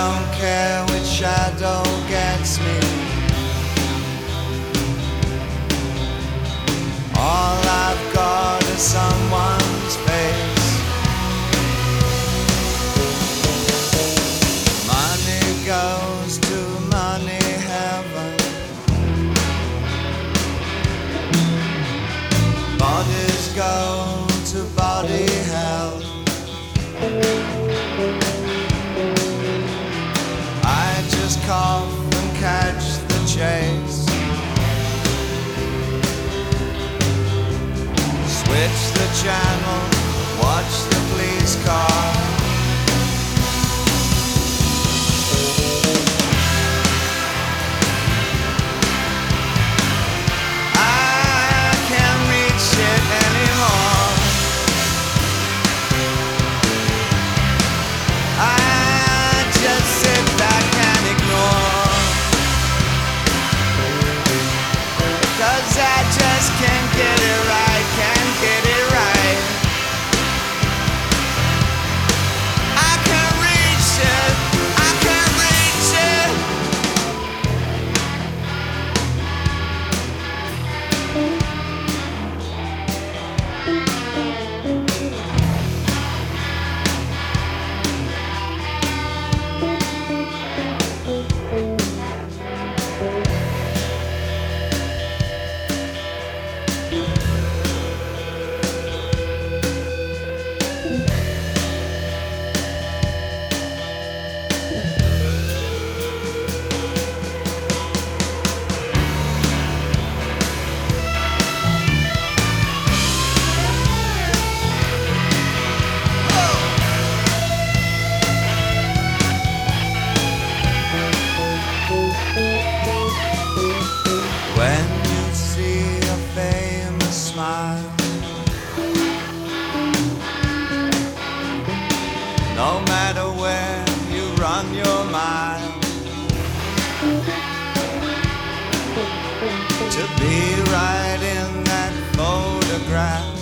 don't care which shadow gets me. All I've got is someone's face. Money goes to money heaven. Bodies go to body hell. I just cough and catch the chase. Switch the channel, watch the police car. I can't reach it anymore. I just sit back and ignore, 'cause I just can't get it right, can't get it right. I can't reach it, I can't reach it. When you see a famous smile, no matter where you run your mile, to be right in that photograph,